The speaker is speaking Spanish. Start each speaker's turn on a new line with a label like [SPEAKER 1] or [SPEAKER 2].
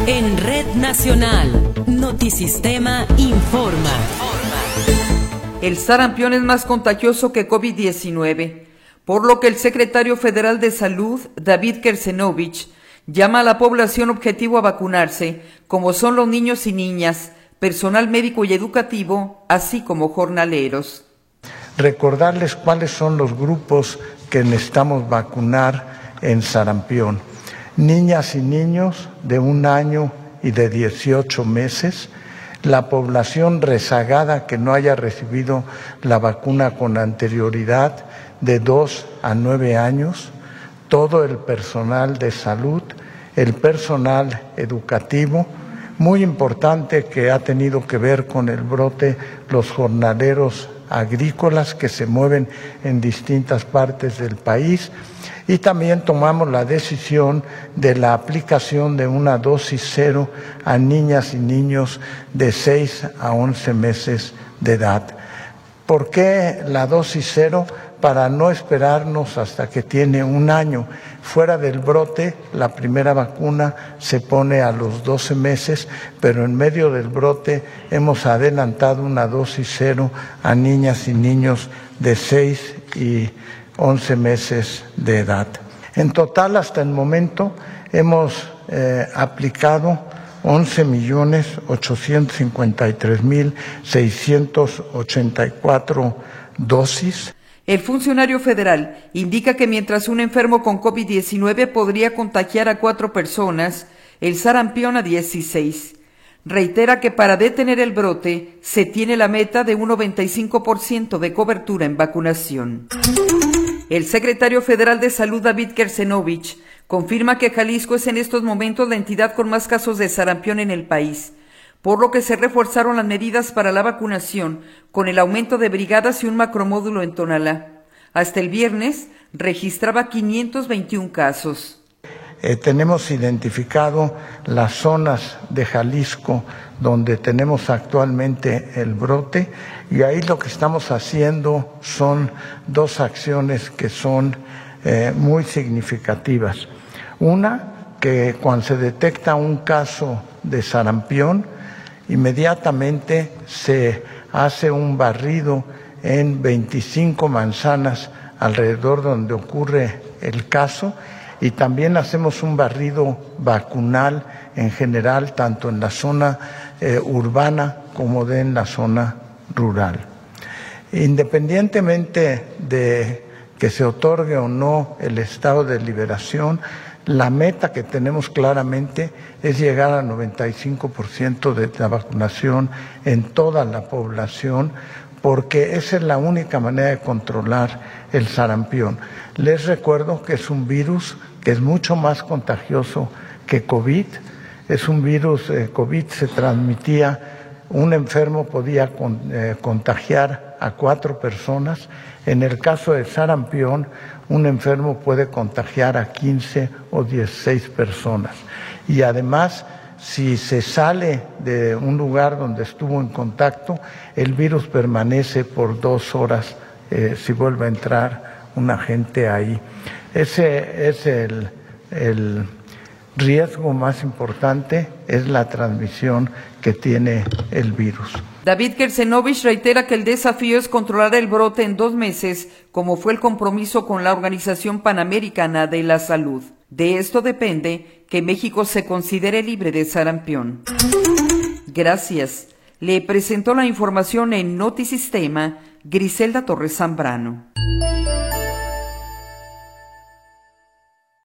[SPEAKER 1] En Red Nacional, Notisistema informa.
[SPEAKER 2] El sarampión es más contagioso que COVID-19, por lo que el secretario federal de Salud, David Kersenovich, llama a la población objetivo a vacunarse, como son los niños y niñas, personal médico y educativo, así como jornaleros.
[SPEAKER 3] Recordarles cuáles son los grupos que necesitamos vacunar en sarampión. Niñas y niños de 1 año y de 18 meses, la población rezagada que no haya recibido la vacuna con anterioridad de 2 a 9 años, todo el personal de salud, el personal educativo, muy importante que ha tenido que ver con el brote, los jornaleros agrícolas que se mueven en distintas partes del país, y también tomamos la decisión de la aplicación de una dosis cero a niñas y niños de 6 a 11 meses de edad. ¿Por qué la dosis cero? Para no esperarnos hasta que tiene 1 año. Fuera del brote, la primera vacuna se pone a los 12 meses, pero en medio del brote hemos adelantado una dosis cero a niñas y niños de 6 y 11 meses de edad. En total, hasta el momento, hemos aplicado 11.853.684 dosis.
[SPEAKER 2] El funcionario federal indica que mientras un enfermo con COVID-19 podría contagiar a 4 personas, el sarampión a 16. Reitera que para detener el brote se tiene la meta de un 95% de cobertura en vacunación. El secretario federal de Salud, David Kersenovich, confirma que Jalisco es en estos momentos la entidad con más casos de sarampión en el país, por lo que se reforzaron las medidas para la vacunación con el aumento de brigadas y un macromódulo en Tonalá. Hasta el viernes registraba 521 casos.
[SPEAKER 3] Tenemos identificado las zonas de Jalisco donde tenemos actualmente el brote, y ahí lo que estamos haciendo son 2 acciones que son muy significativas. Una, que cuando se detecta un caso de sarampión, inmediatamente se hace un barrido en 25 manzanas alrededor donde ocurre el caso, y también hacemos un barrido vacunal en general, tanto en la zona urbana como en la zona rural. Independientemente de que se otorgue o no el estado de liberación, la meta que tenemos claramente es llegar al 95% de la vacunación en toda la población, porque esa es la única manera de controlar el sarampión. Les recuerdo que es un virus que es mucho más contagioso que COVID. Es un virus, COVID se transmitía, un enfermo podía contagiar a 4 personas. En el caso de sarampión, un enfermo puede contagiar a 15 o 16 personas. Y además, si se sale de un lugar donde estuvo en contacto, el virus permanece por 2 horas si vuelve a entrar un agente ahí. Ese es el riesgo más importante, es la transmisión que tiene el virus.
[SPEAKER 2] David Kersenovich reitera que el desafío es controlar el brote en 2 meses, como fue el compromiso con la Organización Panamericana de la Salud. De esto depende que México se considere libre de sarampión. Gracias. Le presentó la información en Notisistema Griselda Torres Zambrano.